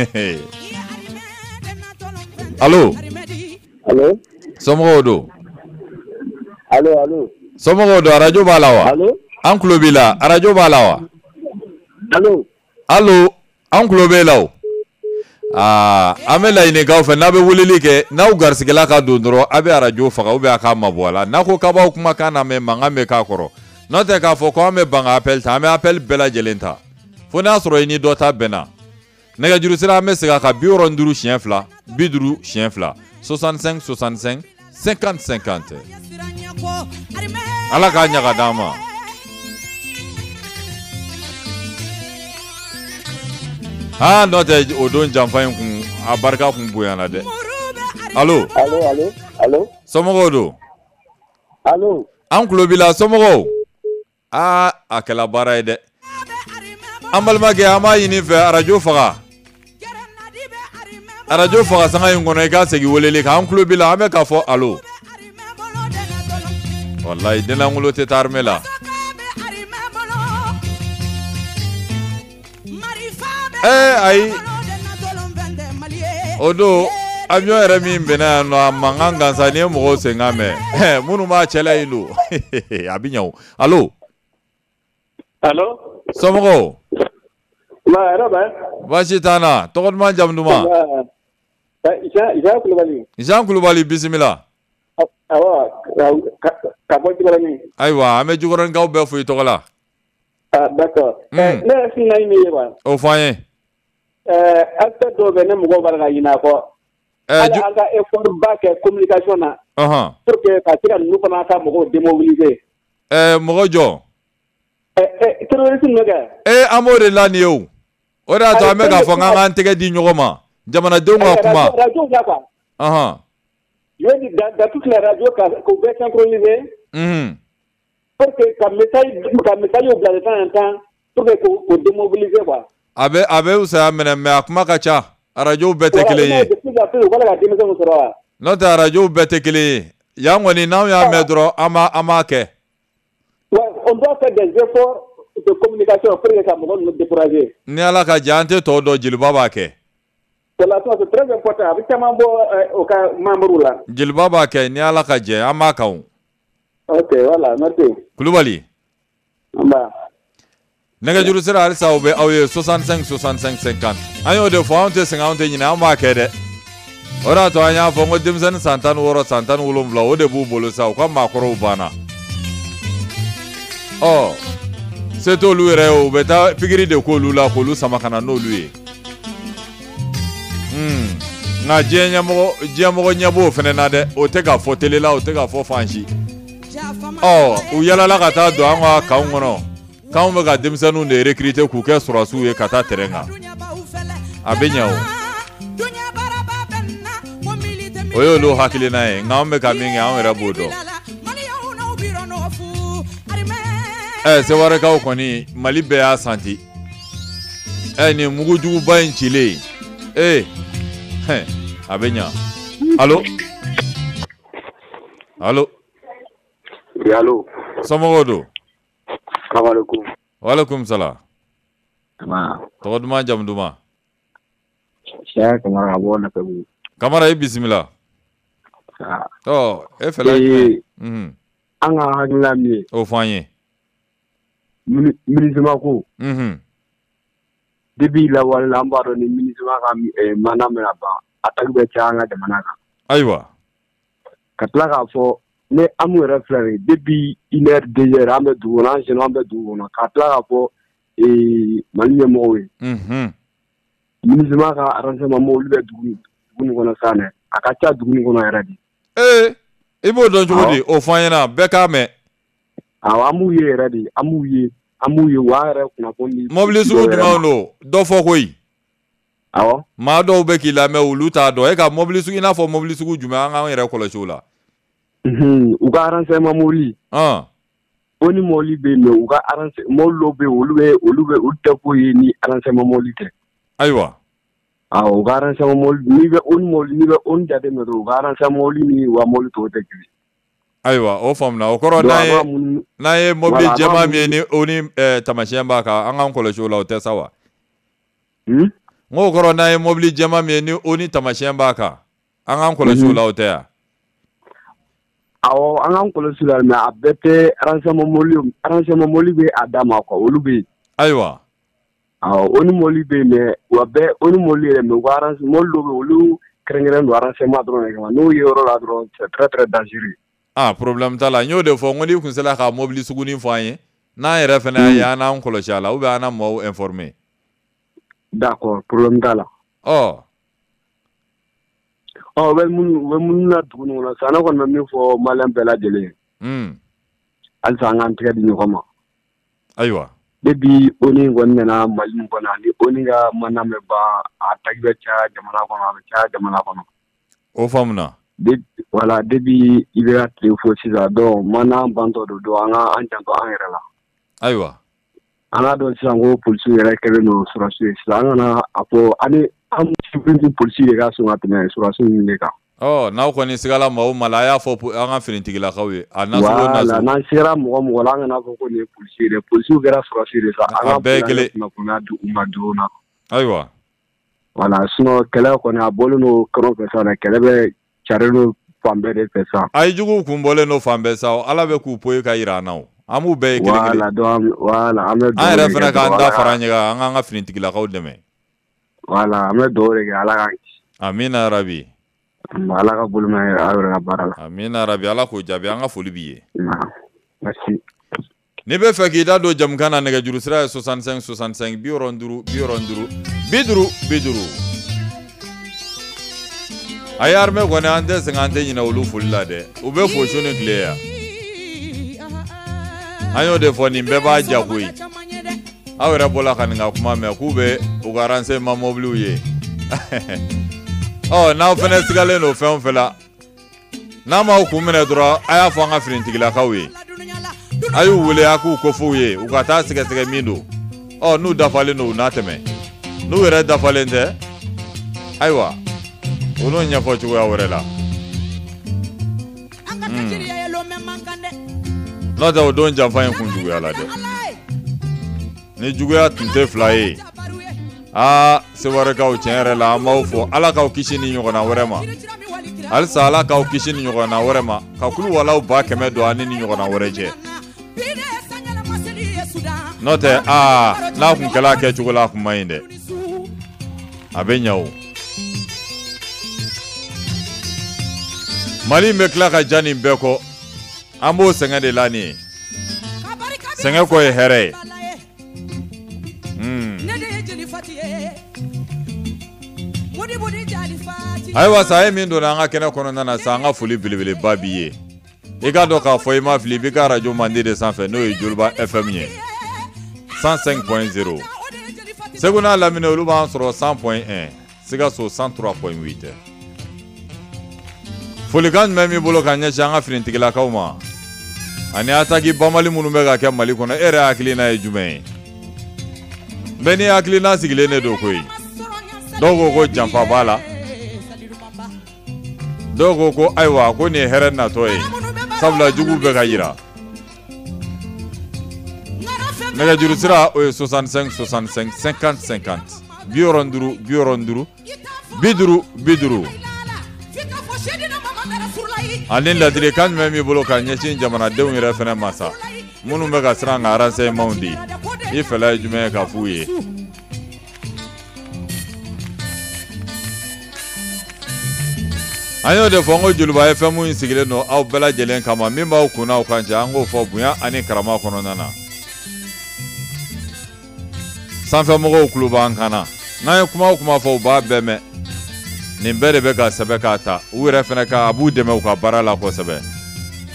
alo alo somɔgɔw don alo alo somɔgɔw don arajo b'a la wa alo an kulo b'i la arajo b'a la wa alo alo an kulo b'e la o aa an bɛ laɲinikaw fɛ n'a bɛ weleli kɛ n'aw garisigɛla ka don dɔrɔn a bɛ arajo faga ou bien a k'a mabɔ a la n'a ko k'a b'aw kumakan na mɛ mankan bɛ k'a kɔrɔ n'o tɛ k'a fɔ ko an bɛ ban ka appel ta an bɛ appel bɛɛ lajɛlen ta fo n'a sɔrɔ i ni dɔ ta bɛnna nɛgɛjuru sira an bɛ segin a kan bi wɔɔrɔ ni duuru siɲɛ fila bi duuru siɲɛ fila soixante-cinq soixante-cinq cinquante cinquante ala k'a ɲaga d'an ma. Ah n'o tɛ o don janfa in kun a barika kun bonyana dɛ alo alo alo alo somɔgɔw don alo an kulo b'i la somɔgɔw aa a kɛla baara ye dɛ an balimakɛ an b'a ɲini fɛ arajo faga arajo faga sanga in kɔnɔ i k'a segin weleli kan an kulo b'i la an bɛ k'a fɔ alo wallahi denlankolo tɛ taa armée la eh ayi o don avion yɛrɛ min bɛnna yan nɔ a mankan gansan ni ye mɔgɔw sen kan mɛn minnu b'a cɛla yen don a bɛ ɲɛ o alo alo somɔgɔw ma yɛrɛ bɛ baasi t'an na tɔgɔ duman jamu duman Jean Kulubali Jean Kulubali bisimila awɔ ka bɔ Jikɔrɔni ayiwa an bɛ Jikɔrɔnikaw bɛɛ fo i tɔgɔ la ah d'accord ne yɛrɛ sinna ye min ye wa o fɔ an ye ɛɛ acteur dɔw bɛ ne mɔgɔw b'a ka ɲinɛ a kɔ hali an ka effort ba kɛ communication na pour que ka se ka ninnu fana ka mɔgɔw démobiliser ɛɛ mɔgɔ jɔ ɛɛ terrorisme bɛ kɛ ee an b'o de la nin ye o o de y'a to an bɛ k'a fɔ k'an k'an tɛgɛ di ɲɔgɔn ma jamanadenw ka kuma radio la quoi ɔhɔn je veux dire dans, dans toute la radio qu'on peut synchroniser mhm pour que ka message ka message bila de temps en temps pour que ko démobiliser quoi a bɛ a bɛ fisaya minɛ mais a kuma ka ca arajow bɛɛ tɛ kelen ye n'o tɛ arajow bɛɛ tɛ kelen ye yan kɔni n'anw y'a mɛn dɔrɔn an b'a an b'a kɛ on doit faire des efforts de communication pour que ka mɔgɔw ninnu décourager ni ala ka jɛ an tɛ tɔw dɔn jeliba b'a kɛ voilà c'est très important a bɛ caman bɔ o ka membre la jeliba b'a kɛ ni ala ka jɛ an b'a kan ok voilà merci Kulubali an b'a nɛgɛjuru sira halisa o bɛ aw ye soixante-cinq soixante-cinq cinquante an y'o de fɔ anw tɛ sɛgɛn anw tɛ ɲinɛ an b'a kɛ dɛ o de y'a to an y'a fɔ n ko denmisɛnnin san tan ni wɔɔrɔ san tan ni wolonwula o de b'u bolo sa u ka maakɔrɔw banna ɔ se t'olu yɛrɛ ye u bɛ taa pikiri de k'olu la k'olu sama ka na n'olu ye nka diɲɛ ɲɛmɔgɔ diɲɛmɔgɔ ɲɛ b'o fɛnɛ na dɛ o tɛ ka fɔ tele la o tɛ ka fɔ fan si ɔ u yalala ka taa don an ka kanw kɔnɔ k'anw bɛ ka denmisɛnninw de recruter k'u kɛ sɔrɔsiw ye ka taa terrain kan a bɛ ɲɛ o o y'olu hakilina ye nka anw bɛ ka min kɛ anw yɛrɛ b'o dɔn ɛ Sewarekaw kɔni Mali bɛɛ y'a santi ɛ nin mugujuguba in cilen ee hɛn a bɛ ɲɛ alo alo alo somɔgɔw don salamaleykum walekum salam ma tɔgɔ duman jamu duman Siya Kamara ka bɔ Nafɛbugu Kamara i bisimila ɔ e fɛla an ka hakilina min ye o fɔ an ye MINUSMA ko depuis lawale la an b'a dɔn ni MINUSMA ka mandat bɛna ban attaque bɛ caya an ka jamana kan ayiwa ka tila k'a fɔ ne an mun yɛrɛ filɛ nin ye depuis une heure deux heures an bɛ dugu kɔnɔ an jeunes an bɛ dugu kɔnɔ ka tila k'a fɔ Mali ɲɛmɔgɔw ye MINUSMA ka renseignement olu bɛ dugu dugu nin kɔnɔ sa dɛ a ka ca dugu nin kɔnɔ yɛrɛ de ee I b'o dɔn cogo di o fɔ an ɲɛna bɛɛ k'a mɛn awɔ an b'u ye yɛrɛ de an b'u ye an b'u ye wa yɛrɛ kunnafoni mobili sugu jumɛnw don dɔ fɔ koyi awɔ maa dɔw bɛ k'i lamɛn olu t'a dɔn e ka mobili sugu i n'a fɔ mobili sugu jumɛn an k'an yɛrɛ kɔlɔsi o la u ka renseignement mobili o ni mobili bɛ yen mais u ka mobili dɔw bɛ yen olu bɛ olu bɛ olu tɛ ko ye ni renseignement mobili tɛ ayiwa awɔ u ka renseignement mobili n'i bɛ o ni mobili n'i bɛ o ni jate minɛ dɔrɔn u ka renseignement mobili ni u ka mobili tɔw tɛ kelen ayiwa o faamuna o kɔrɔ n'a ye n'a ye mobili jɛman min ye ni o ni tamasiyɛn b'a kan an k'an kɔlɔsi o la o tɛ sa wa n ko o kɔrɔ n'a ye mobili jɛman min ye ni o ni tamasiyɛn b'a kan an k'an kɔlɔsi o la o tɛ yan awɔ an k'an kɔlɔsi la mais a bɛɛ tɛ renseignement mobili renseignement mobili bɛ a d'a ma quoi olu bɛ yen ayiwa awɔ o ni mobili bɛ yen mais wa bɛɛ o ni mobili yɛrɛ mais u ka mobili dɔw bɛ yen olu kɛrɛnkɛrɛnnen don renseignement dɔrɔn de kama n'o ye yɔrɔ la dɔrɔn c'est très très dangereux ah problème t'a la n y'o de fɔ n ko n'i kun sera ka mobili sugunin fɔ an ye n'an yɛrɛ fana y'a ye an n'an kɔlɔsi a la ou bien an na maaw informer d'accord problème t'a la ɔ ɔ u bɛ minnu u bɛ minnu na dugu ninnu kɔnɔ sisan ne kɔni bɛ min fɔ maliyɛn bɛɛ lajɛlen ye halisa an k'an tɛgɛ di ɲɔgɔn ma ayiwa depuis ONU kɔni nana Mali in kɔnɔ ani ONU ka mandat bɛ ban a tagi bɛ caya jamana kɔnɔ a bɛ caya jamana kɔnɔ o faamuna voilà depuis i bɛ ka tile fo sisan donc mandat bantɔ don donc an ka an janto an yɛrɛ la ayiwa an k'a dɔn sisan ko polisiw yɛrɛ kɛlen don surasiw ye sisan an kana a fɔ ani an ni polisi de ka sɔn ka tɛmɛ surasiw ninnu de kan ɔ n'aw kɔni sigala maa o maa la a y'a fɔ an ka finitigilakaw ye a nasugu o nasugu voilà n'an sera mɔgɔ mɔgɔ la an kana fɔ ko nin ye polisi ye dɛ polisiw kɛra surasiw de sa an ka bɛɛ ye kelen kunnafoniya di u ma joona ayiwa voilà sinon kɛlɛ kɔni a bɔlen don kɔrɔ fɛ sa dɛ kɛlɛ bɛ cari don fan bɛɛ de fɛ sa a ye juguw kun bɔlen don fan bɛɛ sa ala bɛ k'u poyi ka yira an na o an b'u bɛɛ ye kelen kelen voilà donc voilà an bɛ an yɛrɛ fana k'an da fara ɲɛgɛn an k'an ka finitigilakaw dɛmɛ voilà an bɛ dugawu de kɛ ala ka amina yarabi ala ka bolo mɛn aw yɛrɛ ka baara la amina yarabi ala k'o jaabi an ka foli b'i ye merci n'i bɛ fɛ k'i da don jamukan na nɛgɛjuru sira ye soixante-cinq soixante-cinq bi wɔɔrɔ ni duuru bi wɔɔrɔ ni duuru bi duuru bi duuru a ye armée kɔni an tɛ sɛgɛn an tɛ ɲinɛ olu foli la dɛ u bɛ fo su ni tile yan an y'o de fɔ nin bɛɛ b'a jago ye aw yɛrɛ bɔra ka nin ka kuma mɛn k'u bɛ u ka renseignement mobiliw ye ɔ n'aw fana sigalen don fɛn o fɛn la n'a m'aw kun minɛ dɔrɔn a y'a fɔ an ka finitigilakaw ye a y'u wele a k'u kofɔw ye u ka taa sɛgɛsɛgɛ min don ɔ n'u dafalen don u n'a tɛmɛ n'u yɛrɛ dafalen tɛ ayiwa olu ɲɛfɔ cogoya wɛrɛ la n'o tɛ o don janfa in kun juguya la dɛ ni juguya tun tɛ fila ye aa sewarekaw tiɲɛ yɛrɛ la an b'aw fɔ ala k'aw kisi ni ɲɔgɔnna wɛrɛ ma halisa ala k'aw kisi ni ɲɔgɔnna wɛrɛ ma ka kulu walaw ba kɛmɛ don ani ni ɲɔgɔnna wɛrɛ cɛ n'o tɛ aa n'a kun kɛla kɛcogo la a kun man ɲi dɛ a bɛ ɲɛ o mali in bɛ tila ka ja nin bɛɛ kɔ an b'o sɛgɛn de la nin ye sɛgɛn kɔ ye hɛrɛ ye ayiwa sa ye min donna an ka kɛnɛ kɔnɔna na sa an ka foli belebeleba b'i ye i k'a dɔn k'a fɔ i ma fili i bɛ ka arajo mande de sanfɛ n'o ye joliba F M ye cent cinq point zéro segu n'a lamini olu b'an sɔrɔ cent point un sikaso cent trois point huit folikan jumɛn b'i bolo ka ɲɛsin an ka finitigilakaw ma ani ataki bamali minnu bɛ ka kɛ mali kɔnɔ e yɛrɛ hakilina ye jumɛn ye bɛɛ ni hakilina sigilen de don koyi dɔw ko ko janfa b'a la dɔw ko ko ayiwa ko nin ye hɛrɛ natɔ ye sabula jugu bɛ ka yira nɛgɛjuru sira o ye soixante-cinq soixante-cinq cinquante cinquante bi wɔɔrɔ ni duuru bi wɔɔrɔ ni duuru bi duuru bi duuru ani ladilikan jumɛn b'i bolo ka ɲɛsin jamanadenw yɛrɛ fɛnɛ ma sa minnu bɛ ka siran ka renseignements di i fɛla ye jumɛn ye ka f'u ye an y'o de fɔ n ko joliba F M in sigilen don aw bɛɛ lajɛlen kama min b'aw kun n'aw kan cɛ an k'o fɔ bonya ani karama kɔnɔna na sanfɛmɔgɔw tulo b'an kan na n'an ye kuma o kuma fɔ u b'a bɛɛ mɛn nin bɛɛ de bɛ ka sɛbɛn k'a ta u yɛrɛ fɛnɛ ka a b'u dɛmɛ u ka baara la kosɛbɛ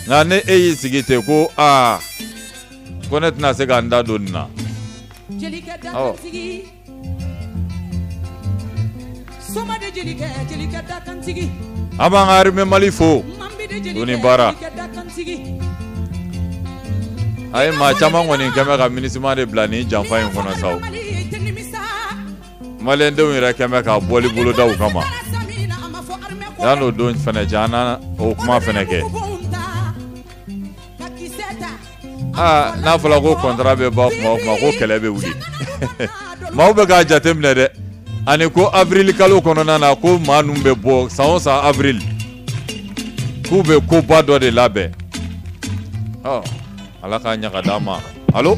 nka ne e y'i sigi ten ko aa ko ne tɛna se ka n da don nin na awɔ an b'an ka armée Mali fo o ni baara a ye maa caman kɔni kɛmɛ ka MINUSMA de bila nin janfa in kɔnɔ sa maliyɛndenw yɛrɛ kɛmɛ ka bɔli bolodaw kama yan n'o don fɛnɛ cɛ an na o kuma fɛnɛ kɛ aa n'a fɔra ko contrat bɛ ban kuma o kuma ko kɛlɛ bɛ wuli maaw bɛ k'a jateminɛ dɛ ani ko avril kalo kɔnɔna na ko maa ninnu bɛ bɔ san o san avril k'u bɛ koba dɔ de labɛn ɔ ala k'a ɲaga d'an ma allo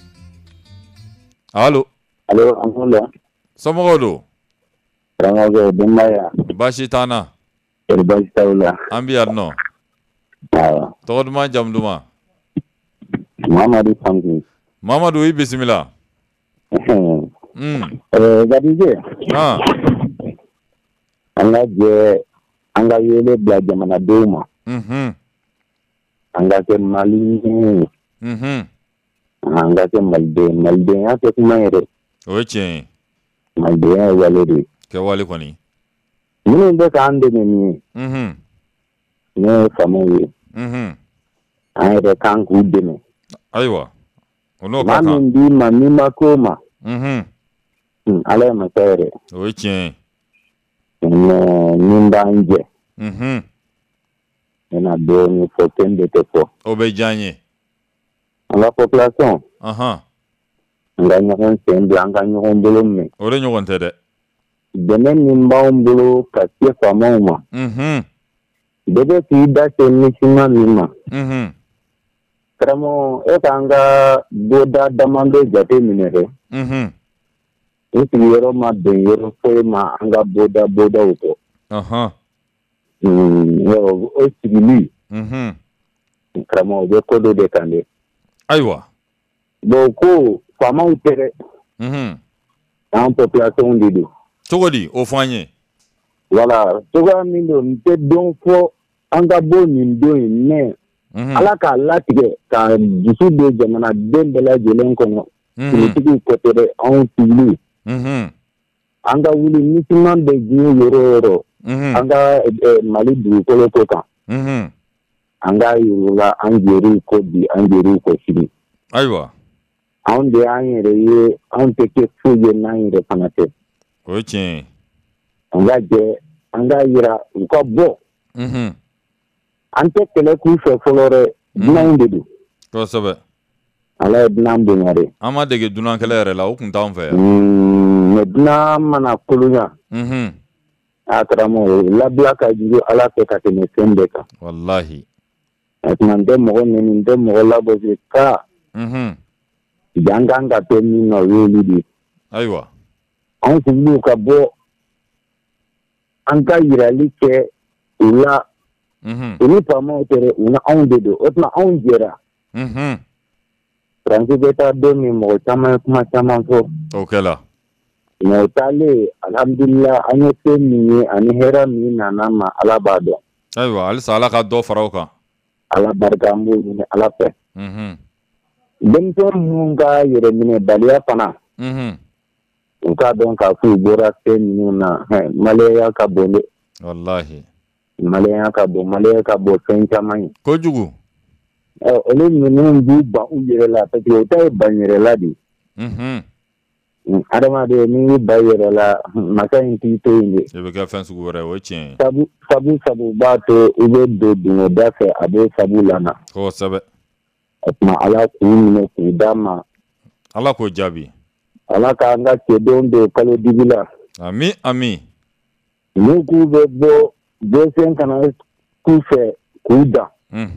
allo allo alhamdulilah somɔgɔw don karamɔgɔ denbaya baasi t'an na baasi t'aw la an bɛ yan nɔ awɔ tɔgɔ duman jamu duman Mamadu Sanku Mamadu i bisimila mm eh Gadije ah an ka jɛ an ka wele bila jamanadenw ma mhm an ka kɛ Mali mhm an ka kɛ Maliden Malidenya tɛ kuma yɛrɛ o ye tiɲɛ ye Malidenya ye wale de kɛwale kɔni minnu bɛ k'an dɛmɛ nin ye mhm ne ye faamaw ye mhm an yɛrɛ kan k'u dɛmɛ ayiwa o n'o maa ka kan min b'i ma n'i ma ko ma mhm ala ye masa yɛrɛ o ye tiɲɛ ye min b'an jɛ mhm n bɛna dɔɔnin fɔ fɛn bɛɛ tɛ fɔ o bɛ diya n ye an ka population ahan an ka ɲɔgɔn sen bila an ka ɲɔgɔn bolo minɛ o de ɲɔgɔn tɛ dɛ dɛmɛ min b'anw bolo ka se faamaw ma mhm bɛɛ bɛ k'i da se misima min ma mhm karamɔgɔ e k'an ka bɔda damadɔ jate minɛ dɛ mhm n sigiyɔrɔ ma bɛn yɔrɔ foyi ma an ka bɔda bɔdaw kɔ ahan o sigili mhm karamɔgɔ u bɛ ko dɔ de kan dɛ ayiwa bon ko faamaw tɛ dɛ mhm an population de don cogo di o fɔ an ye wala cogoya min don n tɛ dɔn fɔ an ka bɔ nin don in mɛ ala k'a latigɛ ka dusu don jamanaden bɛɛ lajɛlen kɔnɔ politigiw kɔ tɛ dɛ anw civiliw an ka wuli misiman bɛ diɲɛ yɔrɔ o yɔrɔ an ka Mali dugukolo ko kan an k'a yir'u la an jɛriw kɔ bi an jɛriw kɔ sini ayiwa anw de y'an yɛrɛ ye anw tɛ kɛ foyi ye n'an yɛrɛ fana tɛ o ye tiɲɛ ye an ka jɛ an k'a yira u ka bɔ an tɛ kɛlɛ k'u fɛ fɔlɔ dɛ dunanw de don kosɛbɛ ala ye dunan bonya de an ma dege dunan kɛlɛ yɛrɛ la o tun t'anw fɛ yan mɛ dunan mana kolonya a karamɔgɔ labila ka jugu ala fɛ ka tɛmɛ fɛn bɛɛ kan walahi n tɛ mɔgɔ nɛni n tɛ mɔgɔ lagosi ka jan kan ka kɛ min na o y'olu de ayiwa anw sigilenw ka bɔ an ka yirali kɛ u la u ni faamaw tɛ dɛ u ni anw de don o tuma anw jɛra faransi bɛ taa don min mɔgɔ caman ye kuma caman fɔ o kɛla mɛ o taalen alhamdulila an ye fɛn min ye ani hɛrɛ min nana ma ala b'a dɔn ayiwa halisa ala ka dɔ fara o kan ala barika an b'o ɲini ala fɛ denmisɛn minnu ka yɛrɛminɛ baliya fana u k'a dɔn k'a fɔ u bɔra fɛn minnu na maliyɛnya ka bon dɛ walahi maliyɛnya ka bon maliyɛnya ka bon fɛn caman ye kojugu olu ninnu b'u ban u yɛrɛ la parce que o ta ye ban yɛrɛ la de adamaden n'i y'i ban yɛrɛ la masa in t'i to yen de i bɛ kɛ fɛn sugu wɛrɛ o ye tiɲɛ ye sabu sabu sabu b'a to i bɛ don dungoda fɛ a bɛ sabu lana kosɛbɛ o tuma ala k'u minɛ k'u d'a ma ala k'o jaabi ala k'an ka cɛdenw don kalo dibi la ami ami n'u k'u bɛ bɔ dɛsɛn kana k'u fɛ k'u dan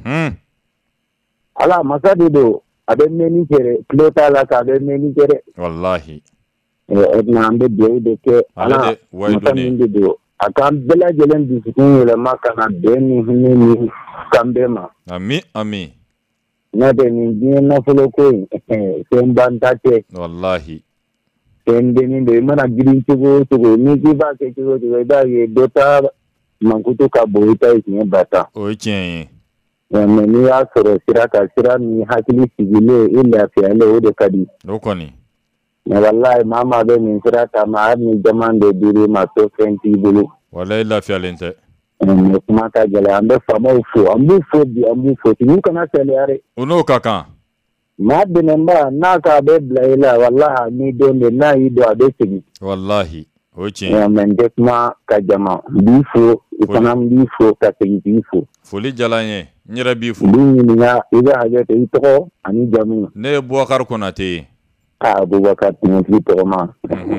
ala masa de don a bɛ mɛnni kɛ dɛ tile t'a la k'a bɛ mɛnni kɛ dɛ walahi o tuma an bɛ dugawu de kɛ ala masa min de don a k'an bɛɛ lajɛlen dusukun yɛlɛma ka na bɛn ni hinɛ ni kan bɛɛ ma ami ami n'o tɛ nin diɲɛ nafolo ko in fɛn ban ta tɛ walahi fɛn dennin don i mana girin cogo o cogo n'i k'i b'a kɛ cogo o cogo i b'a ye dɔ ta mankutu ka bon i ta ye siɲɛ ba tan o ye tiɲɛ ye mais n'i y'a sɔrɔ sira ka sira ni hakili sigilen i lafiyalen o de ka di. O kɔni. mais wallahi maa maa bɛ nin sira ta ma hali ni jama de dir'i ma to fɛn t'i bolo. wallahi lafiyalen tɛ. mais kuma ka gɛlɛn an bɛ faamaw fo an b'u fo bi an b'u fo tigiw kana sɛlɛya dɛ. o n'o ka kan. maa dɛmɛba n'a k'a bɛ bila i la wallahi ni don de n'a y'i don a bɛ segin. wallahi o ye tiɲɛ ye. mais n tɛ kuma ka jama n b'i fo i fana n b'i fo ka segin k'i fo. foli diyara n ye n yɛrɛ b'i fo. n b'i ɲininka i bɛ hakɛ to i tɔgɔ ani jamu. ne ye Bubakari Konate ye. aa Bubakari Tinɛtigi tɔgɔma.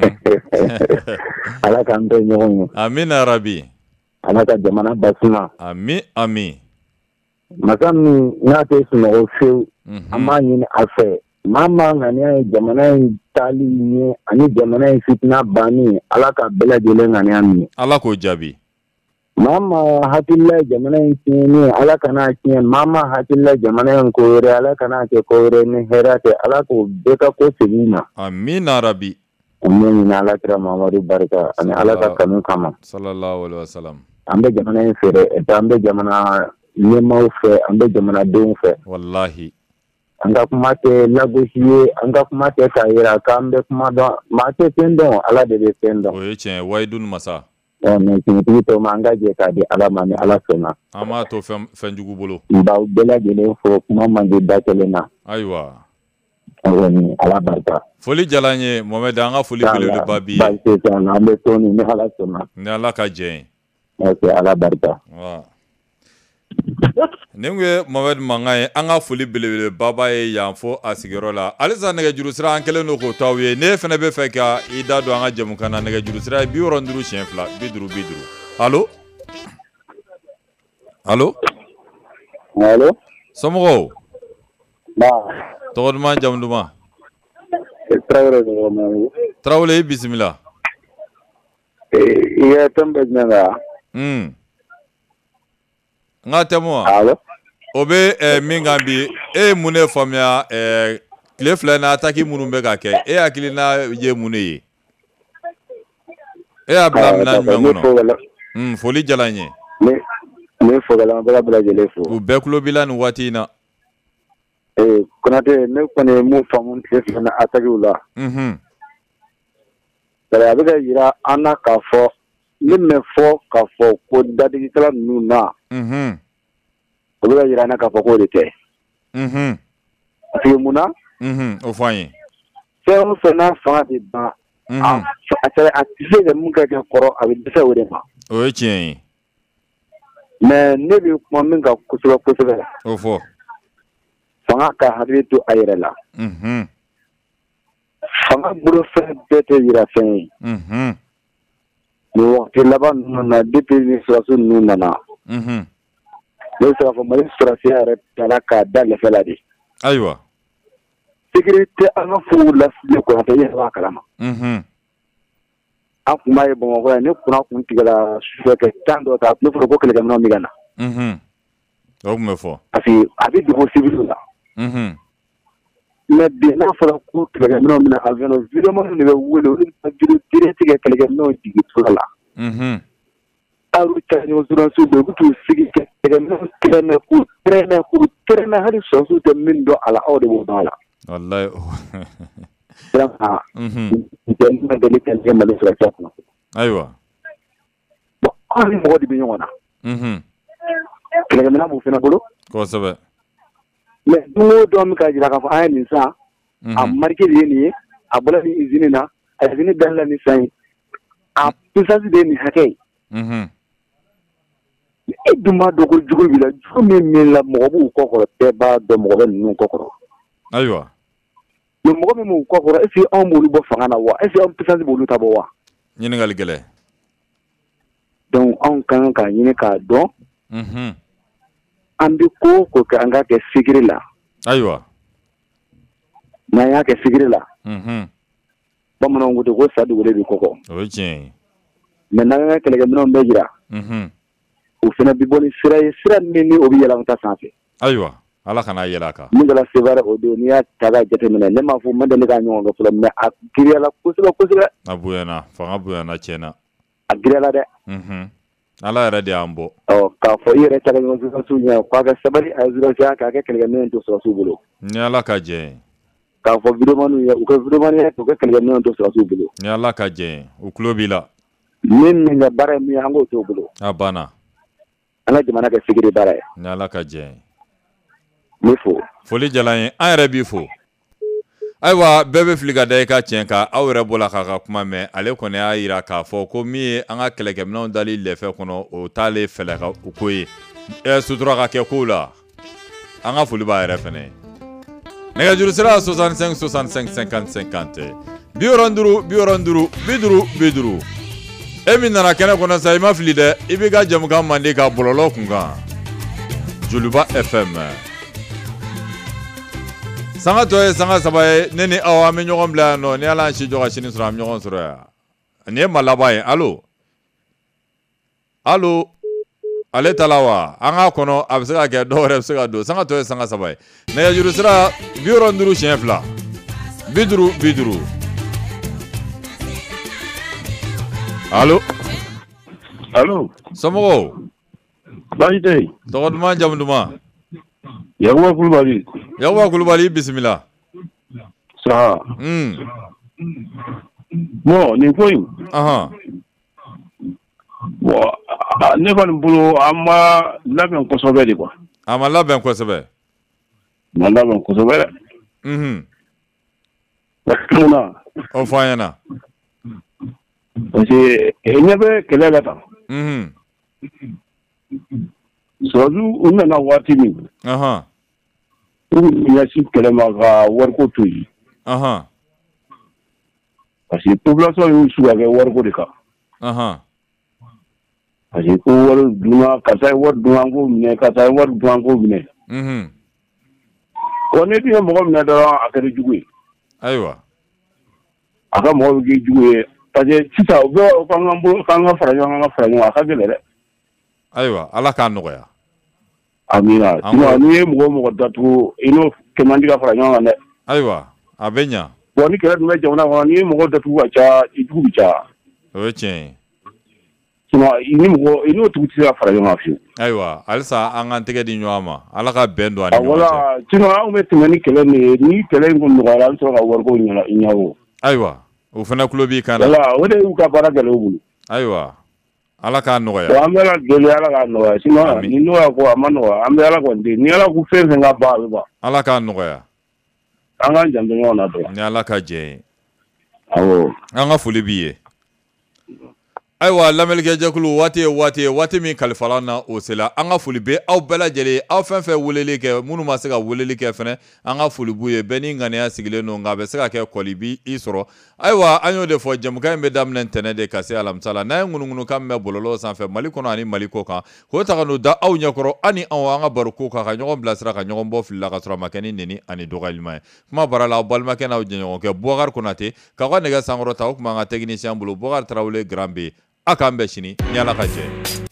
ala k'an bɛɛ ɲɔgɔn ye. amina rabi. ala ka jamana basuma. ami ami. masa min n'a tɛ sunɔgɔ fewu. an b'a ɲini a fɛ. maa maa ŋaniya ye jamana in taali ye ani jamana in fitina banni ala ka bɛɛ lajɛlen ŋaniya minɛ. ala k'o jaabi. maa maa hakilila jamana in tiɲɛni ala kana tiɲɛ maa maa hakilila jamana in ko wɛrɛ ala kana kɛ ko wɛrɛ ni hɛrɛ tɛ ala k'o bɛɛ ka ko segin ma. amina rabi. an bɛ ɲini ala kira mamadu barika ani ala ka kanu kama. sallallahu alaihi wasallam. an bɛ jamana in fɛ dɛ an bɛ jamana ɲɛmaaw fɛ an bɛ jamanadenw fɛ. wallahi. an ka kuma tɛ lagosi ye an ka kuma tɛ k'a yira k'an bɛ kuma dɔn maa tɛ fɛn dɔn ala de bɛ fɛn dɔn. o ye tiɲɛ ye wahidun masa. ɔ mais tiɲɛtigi tɔ ma an ka jɛ k'a di ala ma ni ala sɔnna. an b'a to fɛn fɛn jugu bolo. n b'aw bɛɛ lajɛlen fo kuma man di da kelen na. ayiwa. awɔ ni ala barika. foli diyara n ye Mohamed an ka foli belebeleba b'i ye. baasi tɛ an na an bɛ to nin ni ala sɔnna. ni ala ka jɛ ye. ok ala barika. wa nin ye Mohamed Mankan ye an ka foli belebeleba ye yan fo a sigiyɔrɔ la halisa nɛgɛjuru sira an kɛlen don k'o t'aw ye ne fana bɛ fɛ ka i da don an ka jɛmukan na nɛgɛjuru sira ye bi wɔɔrɔ ni duuru siɲɛ fila bi duuru bi duuru allo allo allo somɔgɔw nba tɔgɔ duman jamu duman tarawele dɔgɔma tarawele i bisimila i ka tɛmɛ bɛ jumɛn kan un n ka tɛmɛ wa allo o bɛ min kan bi e ye mun de faamuya tile fila in na ataki minnu bɛ ka kɛ e hakilina ye mun de ye e y'a bila minɛn jumɛn kɔnɔ foli diyara n ye ne fɔgala an bɛ ka bɛɛ lajɛlen fo u bɛɛ tulo b'i la nin waati in na ee Konate ne kɔni ye mun faamu tile fila in na atakiw la a bɛ ka yira an na k'a fɔ ne mɛ fɔ k'a fɔ ko dadigikɛla ninnu na o bɛ ka yira an na k'a fɔ k'o de tɛ parce que mun na o fɔ an ye fɛn o fɛn n'a fanga tɛ ban a a tɛ se ka mun ka kɛ kɔrɔ a bɛ dɛsɛ o de ma o ye tiɲɛ ye mais ne bɛ kuma min kan kosɛbɛ kosɛbɛ o fɔ fanga ka hakili to a yɛrɛ la fanga bolo fɛn bɛɛ tɛ yira fɛn ye nin wagati laban ninnu na depuis ni sɔrɔdasi ninnu nana ne bɛ se k'a fɔ Mali sɔrɔdasiya yɛrɛ taara k'a da lɛfɛ la de ayiwa sécurité an ka furu lasili Konate i yɛrɛ b'a kalama an tun b'a ye Bamakɔ yan ne kunna kun tigɛla sufɛ tan dɔ ta ne fɔra ko kɛlɛkɛminɛnw bɛ ka na o tun bɛ fɔ parce que a bɛ dogo civil la mais bi n'a fɔra ko kɛlɛkɛminɛnw bɛ na avion vidéoman de bɛ wele olu bɛ video direct kɛ kɛlɛkɛminɛnw jigin tora la aw ta ɲɔgɔn sɔrɔsiw bɛ u bɛ t'u sigi kɛ kɛlɛkɛminɛnw tɛrɛmɛ k'u tɛrɛmɛ k'u tɛrɛmɛ hali sɔrɔsiw tɛ min dɔn a la aw de b'o dɔn a la wallahi vraiment n ma deli ka kɛ Mali sɔrɔsiya kɔnɔ ayiwa bon aw ni mɔgɔ de bɛ ɲɔgɔn na kɛlɛkɛminɛn b'u fana bolo kosɛbɛ mais don o don bɛ ka jira k'a fɔ an ye nin san a marqué de ye nin ye a bɔra nin usine na a usine dayɛlɛla nin san ye a puissance de ye nin hakɛ ye e dun b'a dɔn ko jugu b'i la jugu min min la mɔgɔ b'u kɔ kɔrɔ bɛɛ b'a dɔn mɔgɔ bɛ ninnu kɔ kɔrɔ ayiwa mais mɔgɔ min b'u kɔ kɔrɔ est ce que anw b'olu bɔ fanga na wa est ce que anw puissance b'olu ta bɔ wa ɲininkali gɛlɛn donc anw ka kan k'a ɲini k'a dɔn an bɛ ko o ko kɛ an k'a kɛ sigiri la ayiwa n'an y'a kɛ sigiri la bamananw ko ten ko sa dogolen bɛ kɔkɔ o ye tiɲɛ ye mais n'an ka kɛlɛkɛminɛnw bɛ jira o fana bɛ bɔ ni sira ye sira min ni o bɛ yɛlɛn ta sanfɛ ayiwa ala kana yɛlɛ a kan min kɛra Sevare o don n'i y'a ta k'a jateminɛ ne m'a fɔ n ma deli k'a ɲɔgɔn kɛ fɔlɔ mais a giriyala kosɛbɛ kosɛbɛ a bonyana fanga bonyana tiɲɛna a giriyala dɛ ala yɛrɛ de y'an bɔ ɔ k'a fɔ i yɛrɛ taga ɲɔgɔn sɔrɔsiw ɲɛ k'a ka sabali a ye sɔrɔsiya k'a kɛ kɛlɛkɛminɛn to sɔrɔsiw bolo ni ala ka jɛ ye k'a fɔ vidéoman ye u ka vidéoman ye u ka kɛlɛkɛminɛn to sɔrɔsiw bolo ni ala ka jɛ ye u tulo b'i la min min ka baara ye min ye an k'o t'o bolo a banna an ka jamana kɛ sigiri baara ye ni ala ka jɛ ye ne fo foli jala ye an yɛrɛ b'i fo ayiwa bɛɛ bɛ fili ka da i ka tiɲɛ kan aw yɛrɛ bɔra k'a ka kuma mɛn ale kɔni y'a jira k'a fɔ ko min ye an ka kɛlɛkɛminɛnw dali lɛfɛ kɔnɔ o t'ale fɛlɛ ka ko ye ɛ sutura ka kɛ kow la an ka foli b'a yɛrɛ fɛnɛ nɛgɛjuru sira soixante-cinq soixante-cinq cinquante cinquante bi wɔɔrɔ duuru bi wɔɔrɔ duuru bi duuru bi duuru e min nana kɛnɛ kɔnɔ sa i ma fili dɛ i b'i ka jamukan mandi ka bɔlɔlɔ kun kan Joliba F M sanga tɔ ye sanga saba ye ne ni aw an bɛ ɲɔgɔn bila yan nɔ ni ala y'an si jɔ ka sini sɔrɔ an bɛ ɲɔgɔn sɔrɔ yan nin ye maa laban ye allo allo ale ta la wa an k'a kɔnɔ a bɛ se ka kɛ dɔw yɛrɛ bɛ se ka don sanga tɔ ye sanga saba ye nɛgɛjuru sira bi wɔɔrɔ duuru siɲɛ fila bi duuru bi duuru allo allo somɔgɔw baasi tɛ yen tɔgɔ duman jamu duman Yakuba Kulubali Yakuba Kulubali bisimila sa mm bon nin ko in aha bon ne kɔni bolo an ma labɛn kosɛbɛ de quoi a ma labɛn kosɛbɛ ma labɛn kosɛbɛ dɛ mhm mun o fɔ an ɲɛna parce que e ɲɛ bɛ kɛlɛ la tan mhm sɔrɔju u nana waati min aha u ɲɛsin kɛlɛ ma ka wariko to yen aha parce que population y'u su ka kɛ wariko de kan aha parce que ko wari dunna karisa ye wari dun an k'o minɛ karisa ye wari dun an k'o minɛ mhm wa ne dun ye mɔgɔ minɛ dɔrɔn a kɛra jugu ye ayiwa a ka mɔgɔ bɛ kɛ jugu ye parce que sisan u bɛ k'an ka fara ɲɔgɔn kan ka fara ɲɔgɔn a ka gɛlɛn dɛ ayiwa ala k'a nɔgɔya amina sinon n'i ye mɔgɔ mɔgɔ datugu i n'o kɛ man di ka fara ɲɔgɔn kan dɛ ayiwa a bɛ ɲa bon ni kɛlɛ dun bɛ jamana kɔnɔ n'i ye mɔgɔ datugu ka ca i jugu bɛ caya o ye tiɲɛ ye sinon i ni mɔgɔ i n'o tigi tɛ se ka fara ɲɔgɔn kan fiyewu ayiwa halisa an k'an tɛgɛ di ɲɔgɔn ma ala ka bɛn don an ni ɲɔgɔn cɛ voilà sinon anw bɛ tɛmɛ ni kɛlɛ min ye ni kɛlɛ in kɔni nɔgɔyara an bɛ sɔrɔ ka wariko ɲɛnabɔ ayiwa o fana tulo b'i kan na voilà o de y'u ka baara gɛlɛya u bolo ayiwa ala k'a nɔgɔya bon an bɛ ala deli ala k'a nɔgɔya sinon ni n'o y'a ko a ma nɔgɔya an bɛ ala kɔni deli ni ala ko fɛn fɛn ka ban a bɛ ban ala k'a nɔgɔya an k'an janto ɲɔgɔn na dɔrɔn ni ala ka jɛ ye awɔ an ka foli b'i ye ayiwa lamɛnnikɛjɛkulu waati ye waati ye waati min kalifala na o sela an ka foli bɛ aw bɛɛ lajɛlen aw fɛn fɛn weleli kɛ minnu ma se ka weleli kɛ fɛnɛ an ka foli b'u ye bɛɛ ni ŋaniya sigilen don nka a bɛ se ka kɛ kɔli bi i sɔrɔ ayiwa an y'o de fɔ jamukan in bɛ daminɛ ntɛnɛn de ka se alamisa la n'an ye ŋunuŋunukan mɛn bɔlɔlɔ sanfɛ mali kɔnɔ ani mali kɔ kan k'o ta ka n'o da aw ɲɛkɔrɔ ani anw an ka baro ko kan ka ɲɔgɔn bilasira ka ɲɔgɔn bɔ fili la ka sɔrɔ a ma kɛ ni nɛni ani dɔgɔyalima ye kuma bara la aw balimakɛ n'aw jɛɲɔgɔnkɛ Bubakari Konate k'aw ka nɛgɛ sankɔrɔta o tun b'an ka technicien bolo Bubakari Tarawele Grand B a k'an bɛn sini ni ala ka jɛ